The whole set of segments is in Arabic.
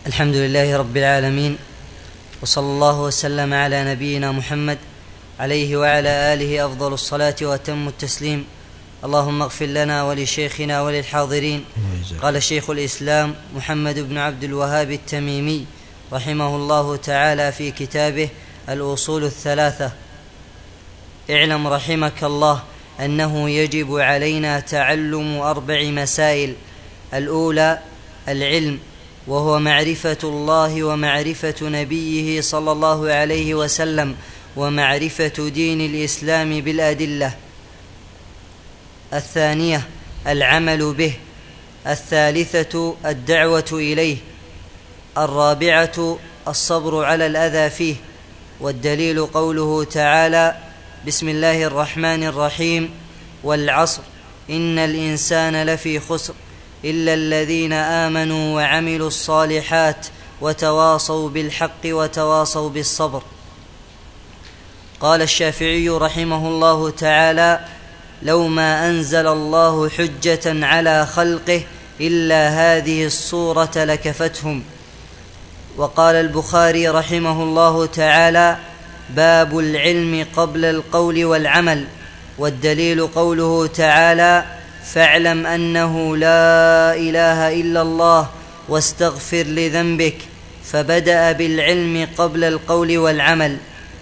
الحمد لله رب العالمين، وصلى الله وسلم على نبينا محمد عليه وعلى آله أفضل الصلاة وأتم التسليم. اللهم اغفر لنا ولشيخنا وللحاضرين. قال شيخ الإسلام محمد بن عبد الوهاب التميمي رحمه الله تعالى في كتابه الأصول الثلاثة: اعلم رحمك الله أنه يجب علينا تعلم 4 مسائل. الأولى العلم، وهو معرفة الله ومعرفة نبيه صلى الله عليه وسلم ومعرفة دين الإسلام بالأدلة. الثانية العمل به. الثالثة الدعوة إليه. الرابعة الصبر على الأذى فيه. والدليل قوله تعالى: بسم الله الرحمن الرحيم: والعصر إن الإنسان لفي خسر إلا الذين آمنوا وعملوا الصالحات وتواصوا بالحق وتواصوا بالصبر. قال الشافعي رحمه الله تعالى: لو ما أنزل الله حجة على خلقه إلا هذه الصورة لكفتهم. وقال البخاري رحمه الله تعالى: باب العلم قبل القول والعمل. والدليل قوله تعالى: فاعلم أنه لا إله إلا الله واستغفر لذنبك، فبدأ بالعلم قبل القول والعمل.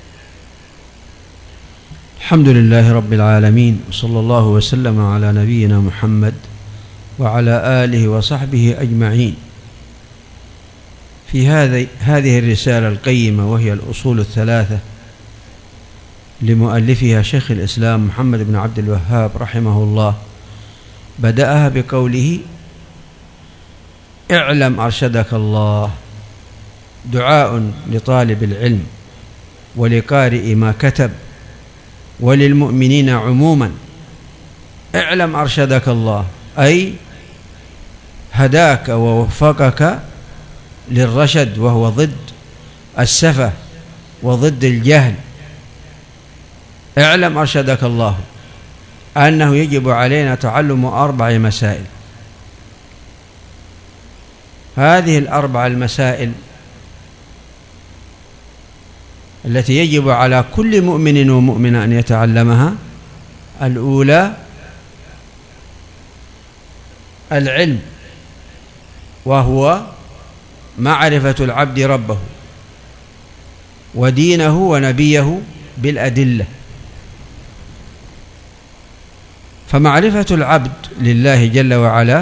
الحمد لله رب العالمين، وصلى الله وسلم على نبينا محمد وعلى آله وصحبه أجمعين. في هذه الرسالة القيمة وهي الأصول الثلاثة لمؤلفها شيخ الإسلام محمد بن عبد الوهاب رحمه الله، بدأها بقوله: اعلم أرشدك الله، دعاء لطالب العلم ولقارئ ما كتب وللمؤمنين عموما. اعلم أرشدك الله، أي هداك ووفقك للرشد، وهو ضد السفه وضد الجهل. اعلم أرشدك الله أنه يجب علينا تعلم 4 مسائل. هذه ال4 المسائل التي يجب على كل مؤمن ومؤمنة أن يتعلمها: الأولى العلم، وهو معرفة العبد ربه ودينه ونبيه بالأدلة. فمعرفة العبد لله جل وعلا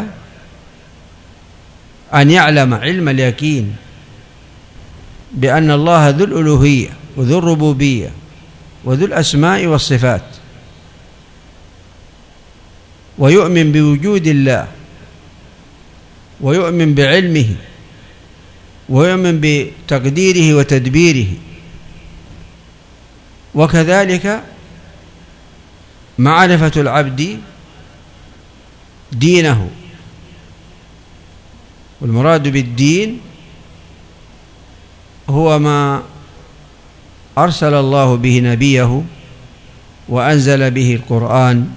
أن يعلم علم اليقين بأن الله ذو الألوهية وذو الربوبية وذو الأسماء والصفات، ويؤمن بوجود الله ويؤمن بعلمه ويؤمن بتقديره وتدبيره. وكذلك معرفة العبد دينه، والمراد بالدين هو ما أرسل الله به نبيه وأنزل به القرآن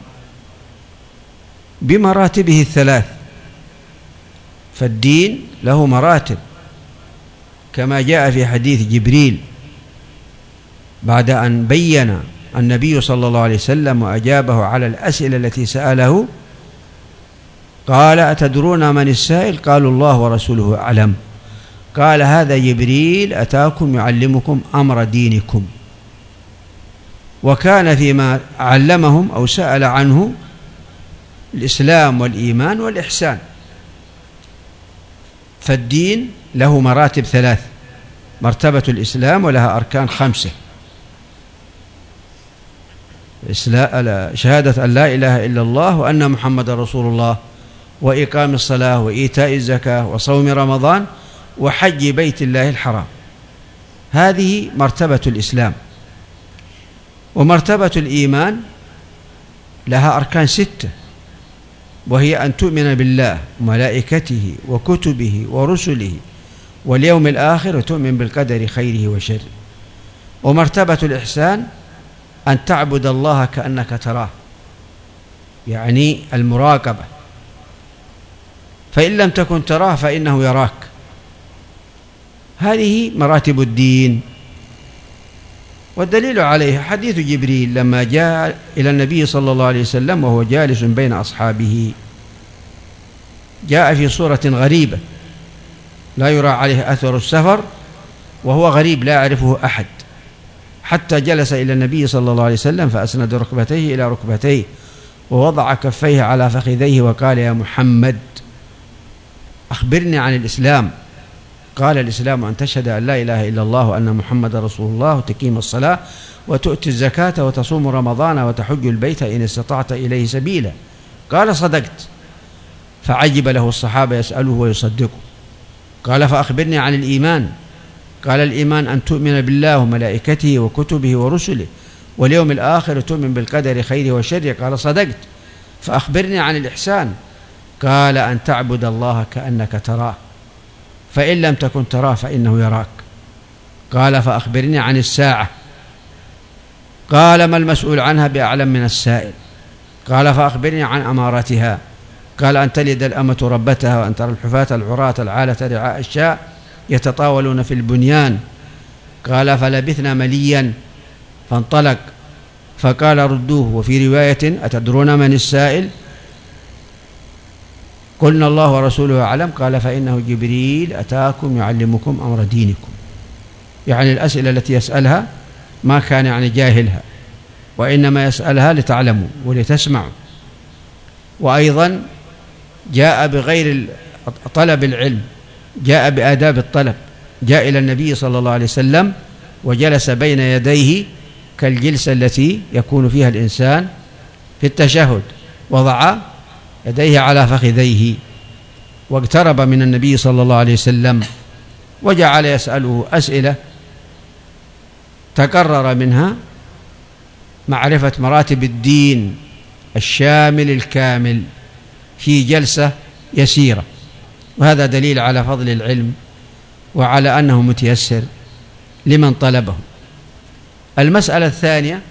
بمراتبه ال3. فالدين له مراتب كما جاء في حديث جبريل بعد أن بين النبي صلى الله عليه وسلم وأجابه على الأسئلة التي سأله، قال: أتدرون من السائل؟ قالوا: الله ورسوله أعلم. قال: هذا جبريل أتاكم يعلمكم أمر دينكم. وكان فيما علمهم أو سأل عنه الإسلام والإيمان والإحسان. فالدين له مراتب 3: مرتبة الإسلام ولها أركان 5: شهادة أن لا إله إلا الله وأن محمد رسول الله، وإقام الصلاة، وإيتاء الزكاة، وصوم رمضان، وحج بيت الله الحرام. هذه مرتبة الإسلام. ومرتبة الإيمان لها أركان 6، وهي أن تؤمن بالله وملائكته وكتبه ورسله واليوم الآخر، وتؤمن بالقدر خيره وشره. ومرتبة الإحسان أن تعبد الله كأنك تراه، يعني المراقبة، فإن لم تكن تراه فإنه يراك. هذه مراتب الدين. والدليل عليها حديث جبريل لما جاء إلى النبي صلى الله عليه وسلم وهو جالس بين أصحابه، جاء في صورة غريبة لا يرى عليه أثر السفر، وهو غريب لا يعرفه أحد، حتى جلس إلى النبي صلى الله عليه وسلم فأسند ركبتيه إلى ركبتيه ووضع كفيه على فخذيه وقال: يا محمد أخبرني عن الإسلام. قال: الإسلام أن تشهد أن لا إله إلا الله وأن محمد رسول الله وتقيم الصلاة وتؤتي الزكاة وتصوم رمضان وتحج البيت إن استطعت إليه سبيلا. قال: صدقت. فعجب له الصحابة يسأله ويصدقه. قال: فأخبرني عن الإيمان. قال: الإيمان أن تؤمن بالله وملائكته وكتبه ورسله واليوم الآخر، تؤمن بالقدر خيره وشره. قال: صدقت. فأخبرني عن الإحسان. قال: أن تعبد الله كأنك تراه، فإن لم تكن تراه فإنه يراك. قال: فأخبرني عن الساعة. قال: ما المسؤول عنها بأعلم من السائل. قال: فأخبرني عن أمارتها. قال: أن تلد الأمة ربتها وأن ترى الحفاة العراة العالة رعاء الشاء يتطاولون في البنيان. قال: فلبثنا مليا فانطلق، فقال: ردوه. وفي رواية: أتدرون من السائل؟ قلنا: الله ورسوله أعلم. قال: فإنه جبريل أتاكم يعلمكم أمر دينكم. يعني الأسئلة التي يسألها ما كان يعني جاهلها، وإنما يسألها لتعلموا ولتسمعوا. وأيضا جاء بغير طلب العلم، جاء بآداب الطلب. جاء إلى النبي صلى الله عليه وسلم وجلس بين يديه كالجلسة التي يكون فيها الإنسان في التشهد، وضع يديه على فخذيه واقترب من النبي صلى الله عليه وسلم وجعل يسأله أسئلة تكرر منها معرفة مراتب الدين الشامل الكامل في جلسة يسيرة. وهذا دليل على فضل العلم وعلى أنه متيسر لمن طلبه. المسألة الثانية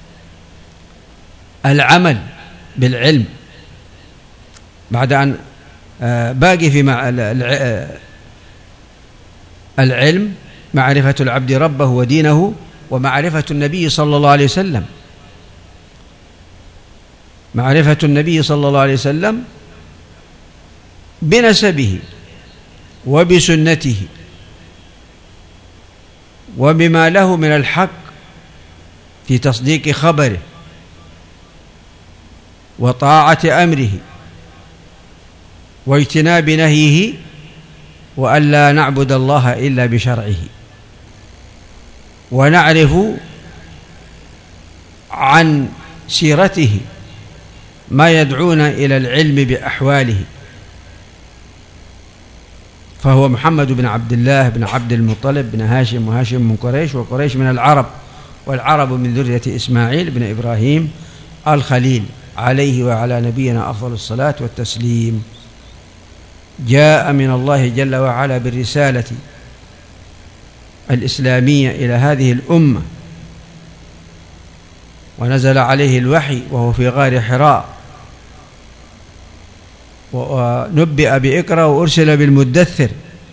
العمل بالعلم، بعد أن باقي في العلم معرفة العبد ربه ودينه ومعرفة النبي صلى الله عليه وسلم. معرفة النبي صلى الله عليه وسلم بنسبه وبسنته وبما له من الحق في تصديق خبره وطاعة أمره واجتناب نهيه، وأن لا نعبد الله إلا بشرعه. ونعرف عن سيرته ما يدعونا إلى العلم بأحواله. فهو محمد بن عبد الله بن عبد المطلب بن هاشم، وهاشم من قريش، وقريش من العرب، والعرب من ذرية إسماعيل بن إبراهيم الخليل عليه وعلى نبينا أفضل الصلاة والتسليم. جاء من الله جل وعلا بالرسالة الإسلامية إلى هذه الأمة، ونزل عليه الوحي وهو في غار حراء، ونبئ بإقرأ وأرسل بالمدثر،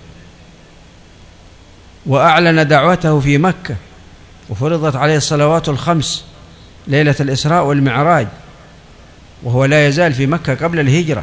وأعلن دعوته في مكة، وفرضت عليه الصلوات الخمس ليلة الإسراء والمعراج، وهو لا يزال في مكة قبل الهجرة،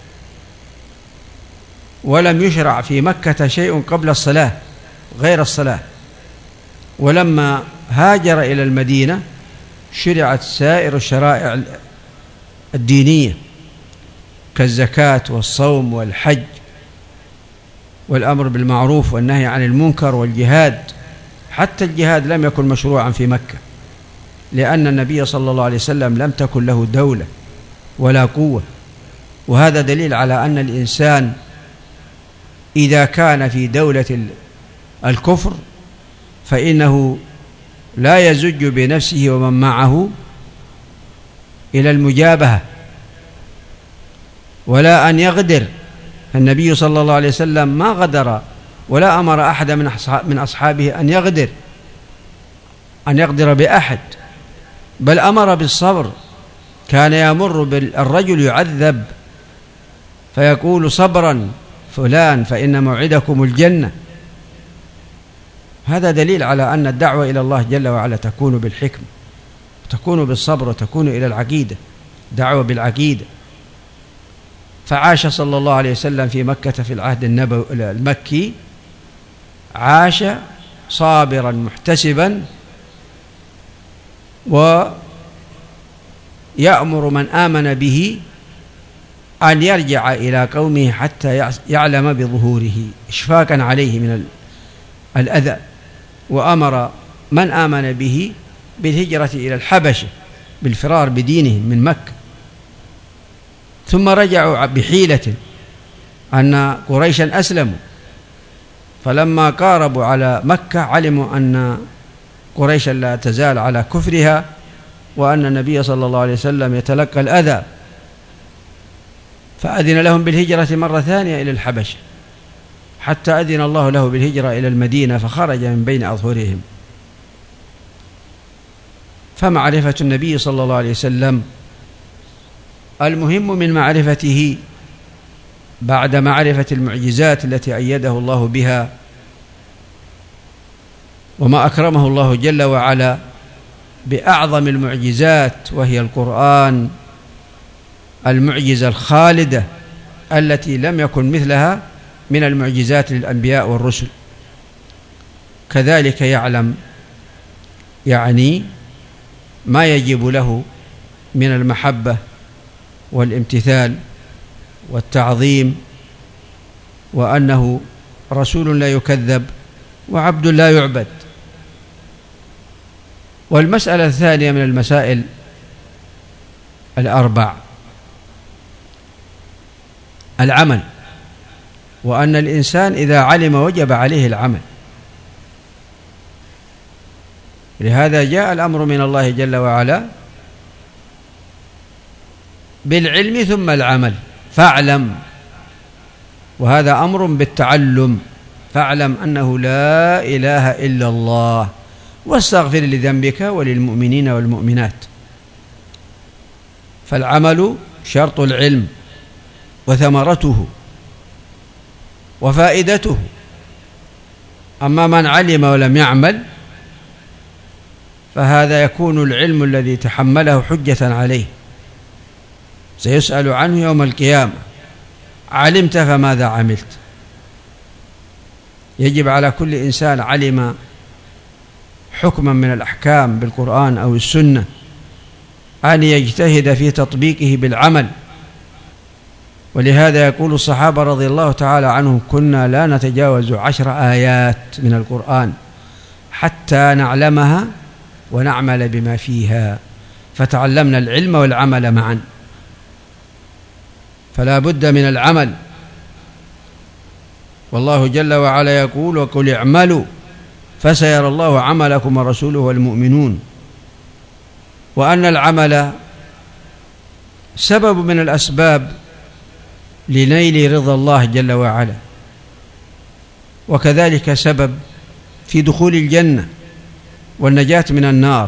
ولم يشرع في مكة شيء قبل الصلاة غير الصلاة. ولما هاجر إلى المدينة شرعت سائر الشرائع الدينية كالزكاة والصوم والحج والأمر بالمعروف والنهي عن المنكر والجهاد. حتى الجهاد لم يكن مشروعا في مكة، لأن النبي صلى الله عليه وسلم لم تكن له دولة ولا قوة. وهذا دليل على أن الإنسان إذا كان في دولة الكفر فإنه لا يزج بنفسه ومن معه إلى المجابهة ولا أن يغدر. النبي صلى الله عليه وسلم ما غدر ولا أمر أحد من أصحابه أن يغدر بأحد، بل أمر بالصبر. كان يمر بالرجل يعذب فيقول: صبرا فلان فإن موعدكم الجنة. هذا دليل على أن الدعوة إلى الله جل وعلا تكون بالحكمة، وتكون بالصبر، وتكون إلى العقيدة، دعوة بالعقيدة. فعاش صلى الله عليه وسلم في مكة في العهد المكي، عاش صابرا محتسبا، ويأمر من آمن به أن يرجع إلى قومه حتى يعلم بظهوره إشفاقا عليه من الأذى، وأمر من آمن به بالهجرة إلى الحبشة بالفرار بدينهم من مكة. ثم رجعوا بحيلة أن قريشا أسلموا، فلما قاربوا على مكة علموا أن قريشا لا تزال على كفرها، وأن النبي صلى الله عليه وسلم يتلقى الأذى، فأذن لهم بالهجرة مرة ثانية إلى الحبشة، حتى أذن الله له بالهجرة إلى المدينة، فخرج من بين أظهرهم. فمعرفة النبي صلى الله عليه وسلم المهم من معرفته بعد معرفة المعجزات التي أيده الله بها، وما أكرمه الله جل وعلا بأعظم المعجزات، وهي القرآن، المعجزة الخالدة التي لم يكن مثلها من المعجزات للأنبياء والرسل. كذلك يعلم ما يجب له من المحبة والامتثال والتعظيم، وأنه رسول لا يكذب وعبد لا يعبد. والمسألة الثانية من المسائل الأربع العمل، وأن الإنسان إذا علم وجب عليه العمل. لهذا جاء الأمر من الله جل وعلا بالعلم ثم العمل، فاعلم، وهذا أمر بالتعلم، فاعلم أنه لا إله إلا الله، واستغفر لذنبك وللمؤمنين والمؤمنات. فالعمل شرط العلم وثمرته وفائدته. أما من علم ولم يعمل فهذا يكون العلم الذي تحمله حجة عليه، سيسأل عنه يوم القيامة: علمت فماذا عملت؟ يجب على كل إنسان علم حكما من الأحكام بالقرآن أو السنة أن يجتهد في تطبيقه بالعمل. ولهذا يقول الصحابة رضي الله تعالى عنهم: كنا لا نتجاوز 10 آيات من القرآن حتى نعلمها ونعمل بما فيها، فتعلمنا العلم والعمل معا. فلا بد من العمل. والله جل وعلا يقول: وقل اعملوا فسيرى الله عملكم ورسوله والمؤمنون. وأن العمل سبب من الأسباب لنيل رضا الله جل وعلا، وكذلك سبب في دخول الجنة والنجاة من النار.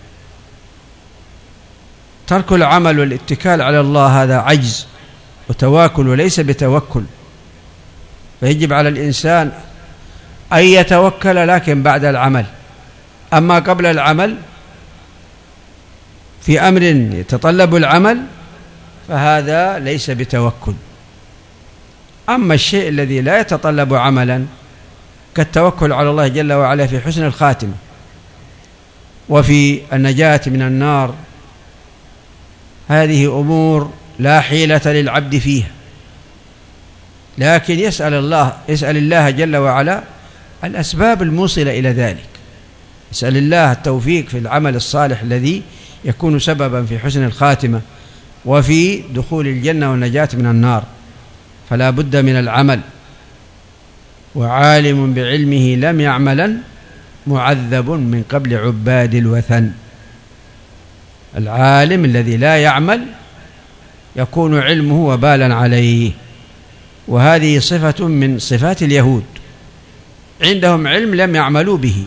ترك العمل والاتكال على الله هذا عجز وتواكل وليس بتوكل، فيجب على الإنسان أن يتوكل لكن بعد العمل. أما قبل العمل في أمر يتطلب العمل فهذا ليس بتوكل. أما الشيء الذي لا يتطلب عملا كالتوكل على الله جل وعلا في حسن الخاتمة وفي النجاة من النار، هذه أمور لا حيلة للعبد فيها، لكن يسأل الله جل وعلا الأسباب الموصلة إلى ذلك. يسأل الله التوفيق في العمل الصالح الذي يكون سببا في حسن الخاتمة وفي دخول الجنة والنجاة من النار. فلا بد من العمل. وعالم بعلمه لم يعملا معذب من قبل عباد الوثن. العالم الذي لا يعمل يكون علمه وبالا عليه، وهذه صفة من صفات اليهود، عندهم علم لم يعملوا به.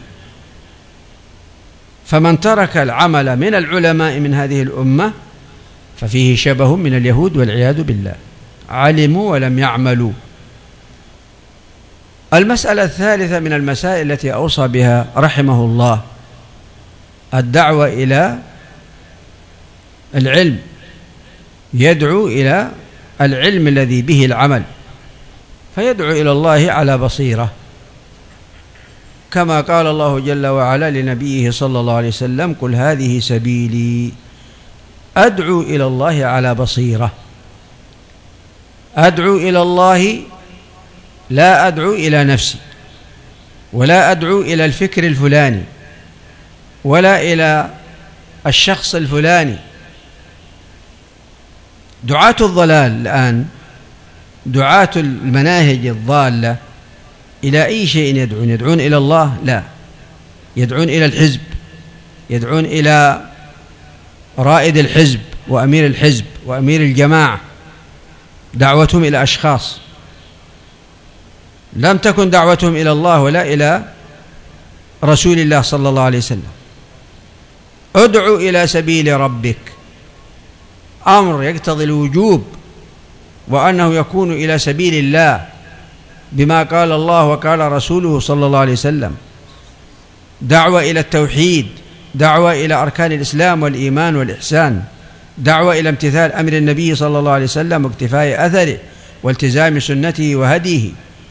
فمن ترك العمل من العلماء من هذه الأمة ففيه شبه من اليهود والعياذ بالله، علموا ولم يعملوا. المسألة الثالثة من المسائل التي أوصى بها رحمه الله الدعوة إلى العلم، يدعو إلى العلم الذي به العمل، فيدعو إلى الله على بصيرة، كما قال الله جل وعلا لنبيه صلى الله عليه وسلم: قل هذه سبيلي أدعو إلى الله على بصيرة. أدعو إلى الله، لا أدعو إلى نفسي، ولا أدعو إلى الفكر الفلاني، ولا إلى الشخص الفلاني. دعاة الضلال الآن، دعاة المناهج الضالة، إلى أي شيء يدعون؟ يدعون إلى الله؟ لا، يدعون إلى الحزب، يدعون إلى رائد الحزب وأمير الحزب وأمير الجماعة، دعوتهم إلى أشخاص، لم تكن دعوتهم إلى الله ولا إلى رسول الله صلى الله عليه وسلم. ادعو إلى سبيل ربك، أمر يقتضي الوجوب، وأنه يكون إلى سبيل الله بما قال الله وقال رسوله صلى الله عليه وسلم. دعوة إلى التوحيد، دعوة إلى أركان الإسلام والإيمان والإحسان، دعوة إلى امتثال أمر النبي صلى الله عليه وسلم واقتفاء أثره والتزام سنته وهديه.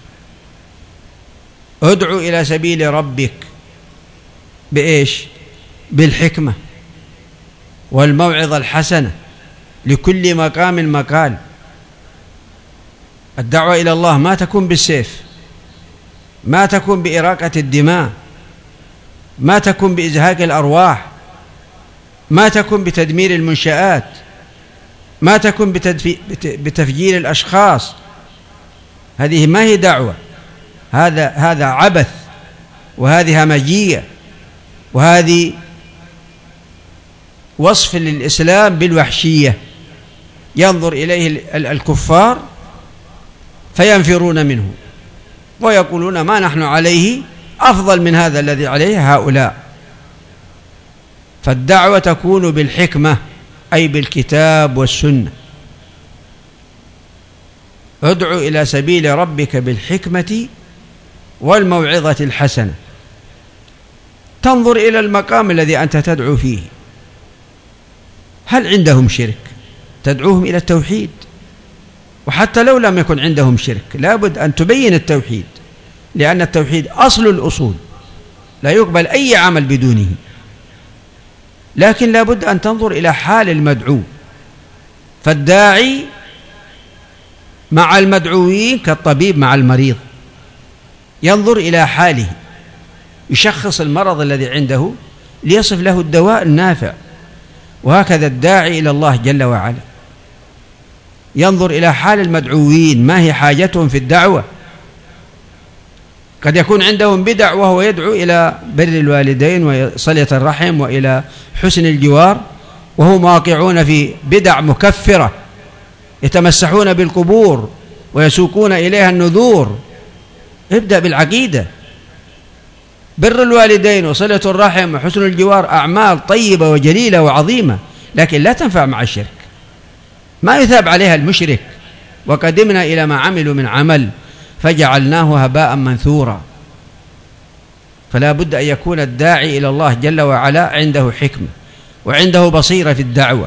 ادعو إلى سبيل ربك بإيش؟ بالحكمة والموعظة الحسنة، لكل مقام مقال. الدعوة إلى الله ما تكون بالسيف، ما تكون بإراقة الدماء، ما تكون بإزهاق الأرواح، ما تكون بتدمير المنشآت، ما تكون بتفجير الأشخاص. هذه ما هي دعوة، هذا عبث، وهذه همجية، وهذه وصف للإسلام بالوحشية. ينظر إليه الكفار فينفرون منه ويقولون ما نحن عليه أفضل من هذا الذي عليه هؤلاء. فالدعوة تكون بالحكمة، أي بالكتاب والسنة. ادعو إلى سبيل ربك بالحكمة والموعظة الحسنة. تنظر إلى المقام الذي أنت تدعو فيه، هل عندهم شرك؟ تدعوهم إلى التوحيد، وحتى لو لم يكن عندهم شرك لابد أن تبين التوحيد، لأن التوحيد أصل الأصول، لا يقبل أي عمل بدونه. لكن لابد أن تنظر إلى حال المدعو، فالداعي مع المدعوين كالطبيب مع المريض، ينظر إلى حاله، يشخص المرض الذي عنده ليصف له الدواء النافع. وهكذا الداعي إلى الله جل وعلا ينظر إلى حال المدعوين، ما هي حاجتهم في الدعوة. قد يكون عندهم بدع وهو يدعو إلى بر الوالدين وصلة الرحم وإلى حسن الجوار، وهم واقعون في بدع مكفرة، يتمسحون بالقبور ويسوقون إليها النذور. ابدأ بالعقيدة. بر الوالدين وصلة الرحم وحسن الجوار أعمال طيبة وجليلة وعظيمة، لكن لا تنفع مع الشرك، ما يثاب عليها المشرك. وقدمنا إلى ما عملوا من عمل فجعلناه هباء منثورا. فلا بد أن يكون الداعي إلى الله جل وعلا عنده حكمة، وعنده بصيرة في الدعوة،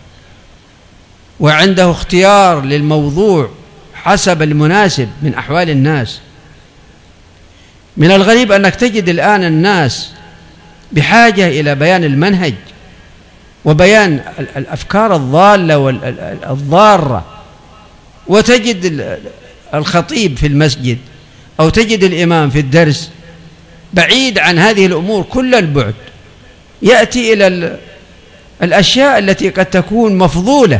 وعنده اختيار للموضوع حسب المناسب من أحوال الناس. من الغريب أنك تجد الآن الناس بحاجة إلى بيان المنهج وبيان الأفكار الضالة والضارة، وتجد الخطيب في المسجد أو تجد الإمام في الدرس بعيد عن هذه الأمور كل البعد، يأتي إلى الأشياء التي قد تكون مفضولة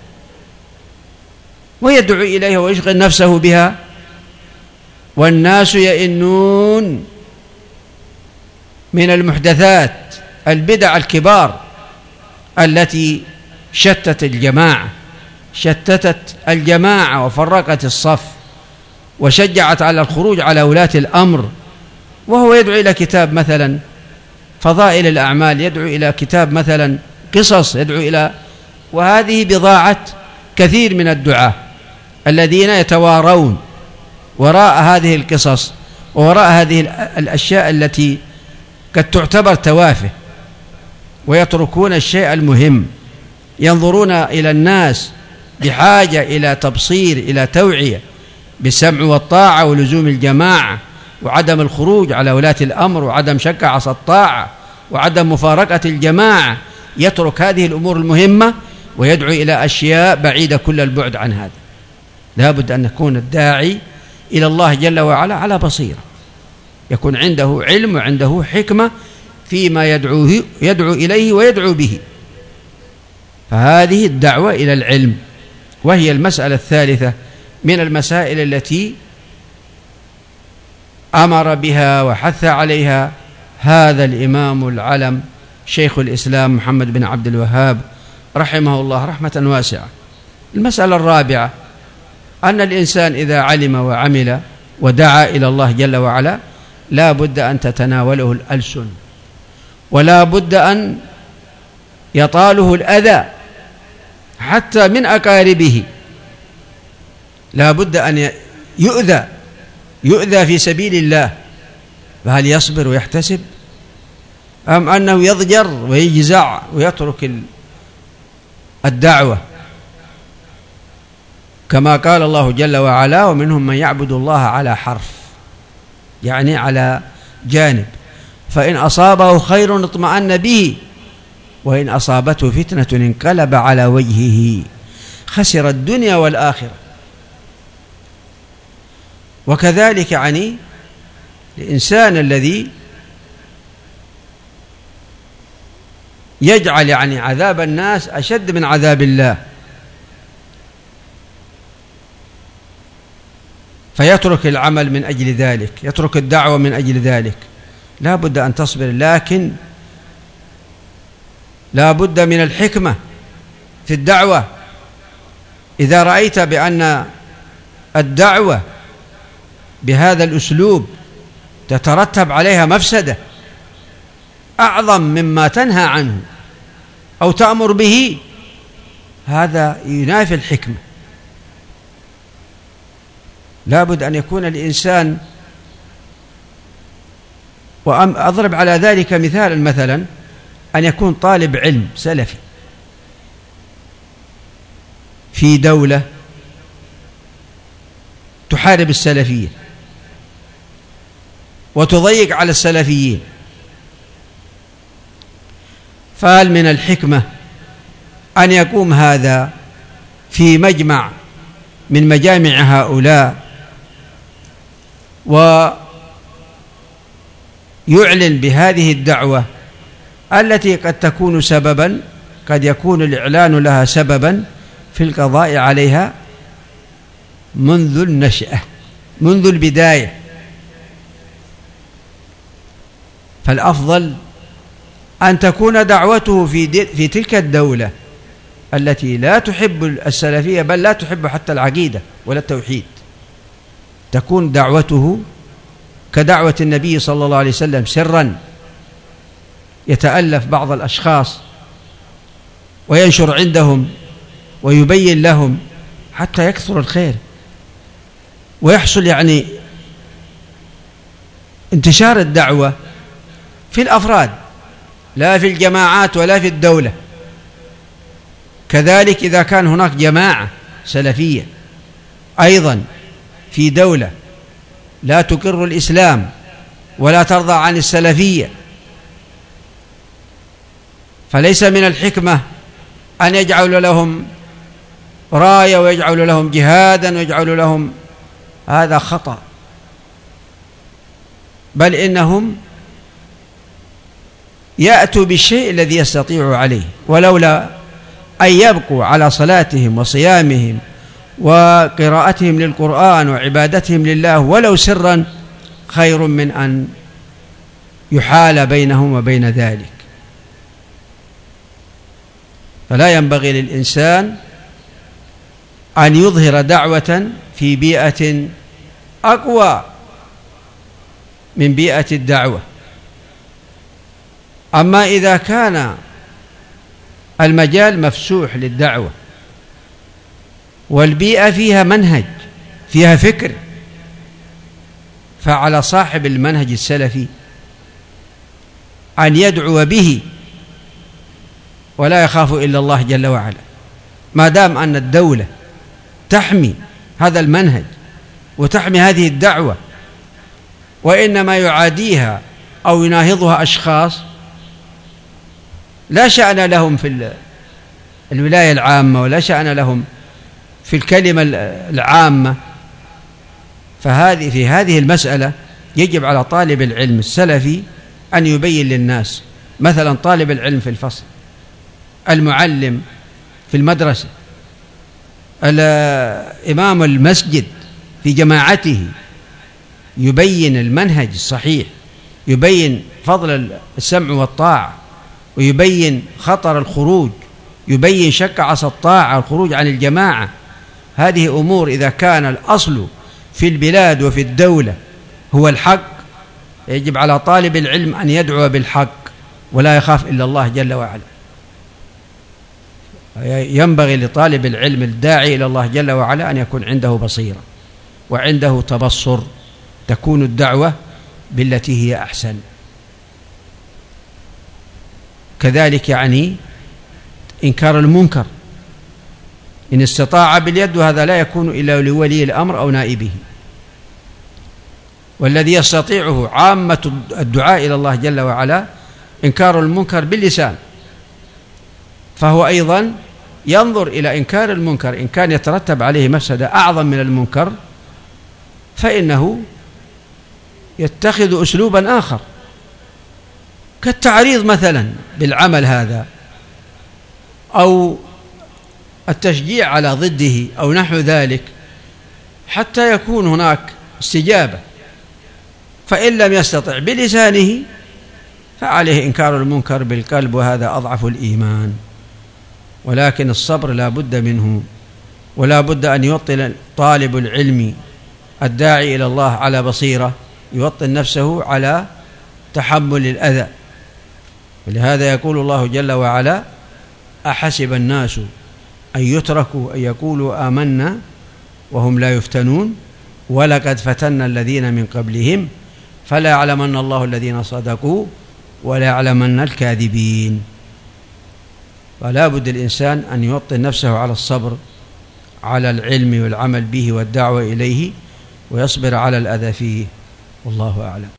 ويدعو إليها ويشغل نفسه بها، والناس يئنون من المحدثات البدع الكبار التي شتتت الجماعة وفرقت الصف وشجعت على الخروج على ولاة الأمر. وهو يدعو إلى كتاب مثلا فضائل الأعمال، يدعو إلى كتاب مثلا قصص، يدعو إلى، وهذه بضاعة كثير من الدعاة الذين يتوارون وراء هذه القصص ووراء هذه الأشياء التي قد تعتبر توافه، ويتركون الشيء المهم، ينظرون إلى الناس بحاجة إلى تبصير، إلى توعية بالسمع والطاعة ولزوم الجماعة وعدم الخروج على ولاة الأمر وعدم شك عصا الطاعة وعدم مفارقة الجماعة. يترك هذه الأمور المهمة ويدعو إلى أشياء بعيدة كل البعد عن هذا. لا بد أن يكون الداعي إلى الله جل وعلا على بصيرة، يكون عنده علم وعنده حكمة فيما يدعو إليه ويدعو به. فهذه الدعوة إلى العلم، وهي المسألة الثالثة من المسائل التي أمر بها وحث عليها هذا الإمام العلم شيخ الإسلام محمد بن عبد الوهاب رحمه الله رحمة واسعة. المسألة الرابعة أن الإنسان إذا علم وعمل ودعا إلى الله جل وعلا لا بد أن تتناوله الألسن، ولا بد أن يطاله الأذى حتى من أقاربه. لا بد أن يؤذى في سبيل الله، فهل يصبر ويحتسب أم أنه يضجر ويجزع ويترك الدعوة؟ كما قال الله جل وعلا: ومنهم من يعبد الله على حرف، يعني على جانب، فإن أصابه خير اطمأن به وإن أصابته فتنة انقلب على وجهه خسر الدنيا والآخرة. وكذلك يعني الإنسان الذي يجعل يعني عذاب الناس أشد من عذاب الله، فيترك العمل من أجل ذلك، يترك الدعوة من أجل ذلك، لا بد أن تصبر، لكن لا بد من الحكمة في الدعوة. إذا رأيت بأن الدعوة بهذا الأسلوب تترتب عليها مفسدة أعظم مما تنهى عنه أو تأمر به، هذا ينافي الحكمة. لا بد أن يكون الإنسان، وأضرب على ذلك مثلا أن يكون طالب علم سلفي في دولة تحارب السلفية وتضيق على السلفيين، فهل من الحكمة أن يقوم هذا في مجمع من مجامع هؤلاء ويعلن بهذه الدعوة التي قد تكون سببا، قد يكون الإعلان لها سببا في القضاء عليها منذ النشأة، منذ البداية؟ فالأفضل أن تكون دعوته في تلك الدولة التي لا تحب السلفية، بل لا تحب حتى العقيدة ولا التوحيد، تكون دعوته كدعوة النبي صلى الله عليه وسلم سرا، يتألف بعض الأشخاص وينشر عندهم ويبين لهم حتى يكثر الخير ويحصل يعني انتشار الدعوة في الأفراد، لا في الجماعات ولا في الدولة. كذلك إذا كان هناك جماعة سلفية أيضا في دولة لا تقر الإسلام ولا ترضى عن السلفية، فليس من الحكمة أن يجعل لهم راية ويجعل لهم جهادا ويجعل لهم، هذا خطأ، بل إنهم يأتوا بالشيء الذي يستطيع عليه، ولولا أن يبقوا على صلاتهم وصيامهم وقراءتهم للقرآن وعبادتهم لله ولو سرا خير من أن يحال بينهم وبين ذلك. فلا ينبغي للإنسان أن يظهر دعوة في بيئة أقوى من بيئة الدعوة. أما إذا كان المجال مفسوح للدعوة والبيئة فيها منهج، فيها فكر، فعلى صاحب المنهج السلفي أن يدعو به ولا يخاف إلا الله جل وعلا، ما دام أن الدولة تحمي هذا المنهج وتحمي هذه الدعوة، وإنما يعاديها أو يناهضها أشخاص لا شأن لهم في الولاية العامة ولا شأن لهم في الكلمة العامة. في هذه المسألة يجب على طالب العلم السلفي أن يبين للناس، مثلا طالب العلم في الفصل، المعلم في المدرسة، إمام المسجد في جماعته، يبين المنهج الصحيح، يبين فضل السمع والطاعة، ويبين خطر الخروج، يبين شك عصا الطاعة الخروج عن الجماعة. هذه أمور إذا كان الأصل في البلاد وفي الدولة هو الحق، يجب على طالب العلم أن يدعو بالحق ولا يخاف إلا الله جل وعلا. ينبغي لطالب العلم الداعي إلى الله جل وعلا أن يكون عنده بصيرة وعنده تبصر، تكون الدعوة بالتي هي أحسن. كذلك يعني إنكار المنكر إن استطاع باليد، وهذا لا يكون إلا لولي الأمر أو نائبه، والذي يستطيعه عامة الدعاء إلى الله جل وعلا إنكار المنكر باللسان، فهو أيضا ينظر إلى إنكار المنكر، إن كان يترتب عليه مفسدة أعظم من المنكر فإنه يتخذ أسلوبا آخر، كالتعريض مثلا بالعمل هذا، أو التشجيع على ضده أو نحو ذلك، حتى يكون هناك استجابة. فإن لم يستطع بلسانه فعليه إنكار المنكر بالقلب، وهذا أضعف الإيمان. ولكن الصبر لا بد منه، ولا بد أن يوطن طالب العلم الداعي إلى الله على بصيرة، يوطن نفسه على تحمل الأذى. ولهذا يقول الله جل وعلا: أحسب الناس أن يتركوا أن يقولوا آمنا وهم لا يفتنون ولقد فتنا الذين من قبلهم فلا يعلمن الله الذين صدقوا ولا يعلمن الكاذبين. فلا بد الإنسان أن يوطن نفسه على الصبر على العلم والعمل به والدعوة إليه، ويصبر على الأذى فيه. والله أعلم.